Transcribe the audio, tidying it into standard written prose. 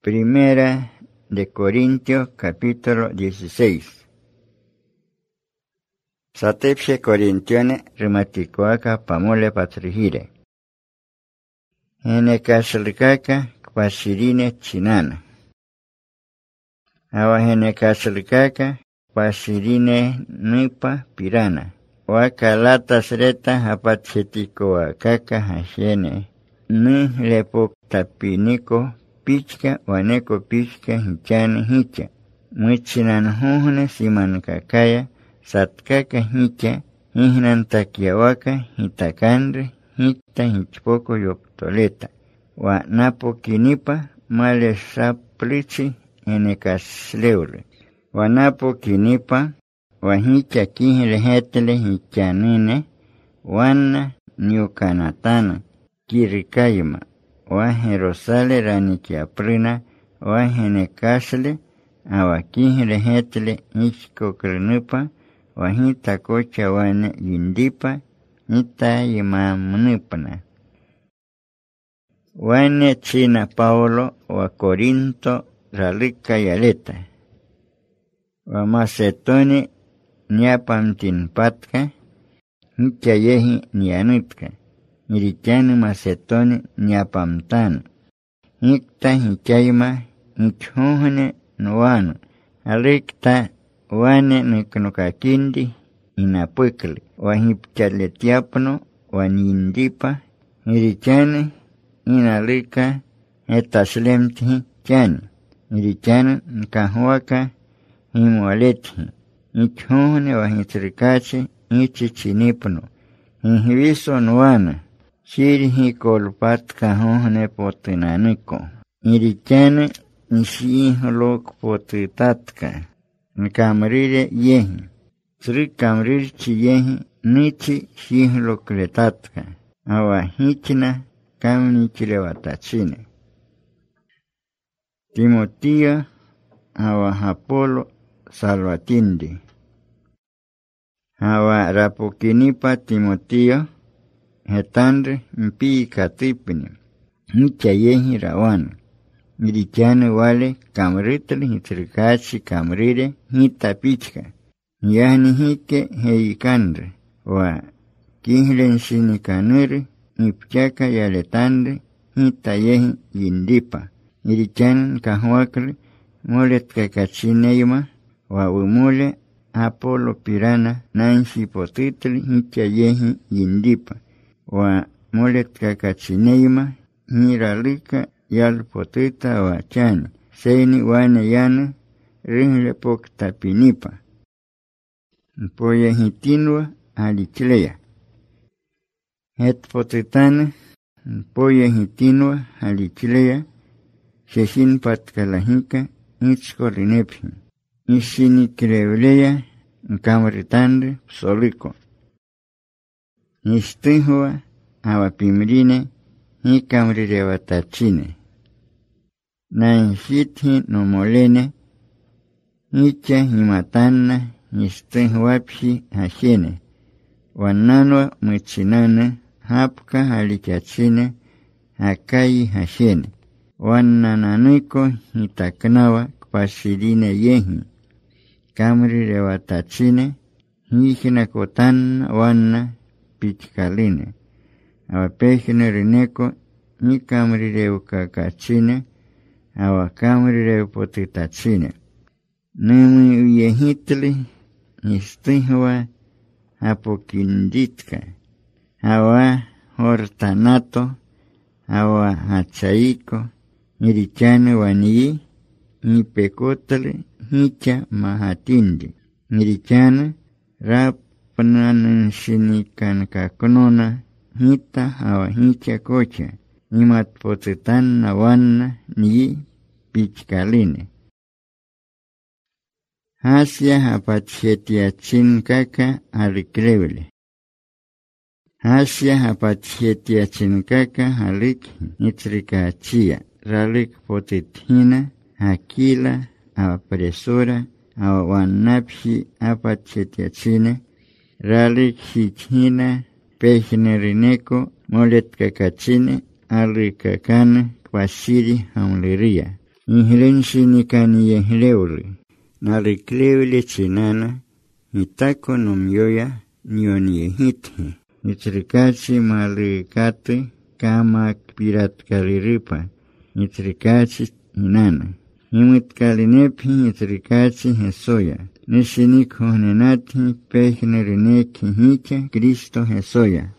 Primera de Corintios, capítulo 16. Satepse Corintione rimaticoaca pamole patrigire. Henekaslikaka pasirine chinana. Awa henekaslikaka pasirine nipa pirana. Wakalata sreta hapatsetikoakaka hashene. Ni lepok tapiniko pichka waneko pichka hichane hicha. Mwichinan huhne siman kakaya satkaka hicha hihnan takiawaka hitakandre hita hichpoko yoptoleta. Wa napo kinipa male saplichi enekasleule. Wa napo kinipa wa hicha kihle hetele hichanine wana niukanatana kirikayma. Wa herosale ranikiaprina wa henekasle awa kihle hetele ichkokrenupa wa hita kocha wane yindipa hita yimamnipna. Wane china Paulo wa Corinto ralika yaleta. Wa Macedoni niapamtinpatka hicha yehi nianutka. Irichani Macedoni niapamtanu. Hikta hichayma hichhuhne nuanu. Alikta wane niknukakindi inapukli. Wahipchaletiapno wanindipa. Irichani inalika etaslemti chani. Irichani nkahuaka himualeti. Hichhuhne wahitrikachi hichichinipno. Hihiviso nuana. Shiri hikolpat kahuhne potinaniko. Irichani nishiholok potitatka. Nkamrire yehi. Sri kamrir chi yehi nichi shiholoklettatka. Awa hichna kamnichilewatachine. Timoteo awa Apolo salvatindi. Awa rapokinipa Timoteo hetandre mpi katipini. Hicha yehi rawana. Irichani wale kamritli hitrikachi kamrire hita pichka. Yahni hike heikandre. Wa kihlenshini kanuri ipchaka yaletandre hita yehi yindipa. Irichani kahuakli molet kakachineyma wa umule Apolo pirana nanshi potitli hicha yehi yindipa. Wa molet kakachineyma hiralika yal potita wa chani. Seini wane yana ringle pok tapinipa. Mpoya hitinwa halichleya. Het potitane mpoya hitinwa halichleya. Sheshin patkalahika ichkorinephi. Ishini kreuleya nkamritandre soliko. Istihua awapimrine hikamrirewatachine. Nanshithi nomolene hicha himatanna istihuapshi hashene. Wananwa mwichinane hapka halikachine hakai hashene. Wanananiko hitaknawa kpasirine yehi. Kamrirewatachine hihina kotanna wana pichkaline. Awapehine rineko hikamrirewkakachine awakamrirewpotitachine. Numi uyehitli istihwa apokinditka. Awa hortanato awa hachaiko irichane waniyi nipekotli hicha mahatindi. Irichane rapnanshinikankakonona hita awa hicha kocha. Imatpotitanna wanna niyi pichkaline. Hasya hapatshetiachinkaka halikrevile. Hasya hapatshetiachinkaka halik nitrikachia. Ralik potithina hakila apresura awanapshi hapatshetiachine. Ralik hichina pejnerineko molet kakachine alikakane kwasiri hamliria. Inhlensi nikani yehleuli. Naliklewili chinana. Itako nomyoya nioni yehiti. Nitrikachi malikati kama piratkaliripa. Nitrikachi inana. Nimutkalinepi nitrikachi hesoya. Nishiniko nenati pehnereneki hike Cristo hesoya.